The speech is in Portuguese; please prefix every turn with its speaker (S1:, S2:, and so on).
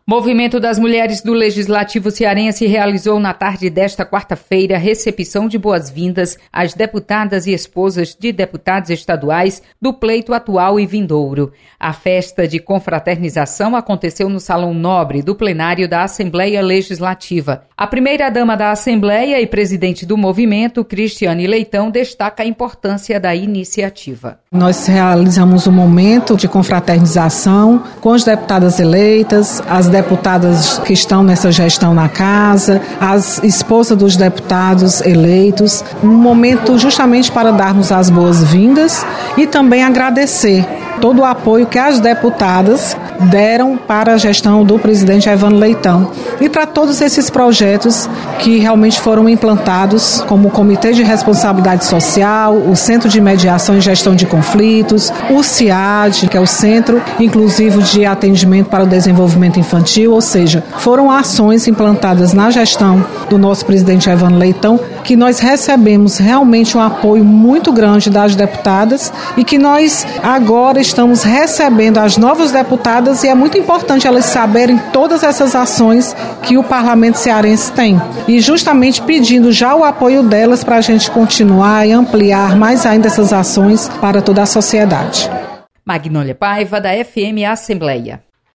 S1: Movimento das Mulheres do Legislativo Cearense realizou na tarde desta quarta-feira recepção de boas-vindas às deputadas e esposas de deputados estaduais do pleito atual e vindouro. A festa de confraternização aconteceu no Salão Nobre do plenário da Assembleia Legislativa. A primeira-dama da Assembleia e presidente do movimento, Cristiane Leitão, destaca a importância da iniciativa.
S2: Nós realizamos um momento de confraternização com as deputadas eleitas, as deputadas que estão nessa gestão na casa, as esposas dos deputados eleitos, um momento justamente para darmos as boas-vindas e também agradecer todo o apoio que as deputadas deram para a gestão do presidente Evandro Leitão e para todos esses projetos que realmente foram implantados, como o Comitê de Responsabilidade Social, o Centro de Mediação e Gestão de Conflitos, o CIAD, que é o Centro Inclusivo de Atendimento para o Desenvolvimento Infantil, ou seja, foram ações implantadas na gestão do nosso presidente Evandro Leitão que nós recebemos realmente um apoio muito grande das deputadas e que nós agora estamos recebendo as novas deputadas e é muito importante elas saberem todas essas ações que o Parlamento Cearense tem. E justamente pedindo já o apoio delas para a gente continuar e ampliar mais ainda essas ações para toda a sociedade.
S1: Magnólia Paiva, da FM Assembleia.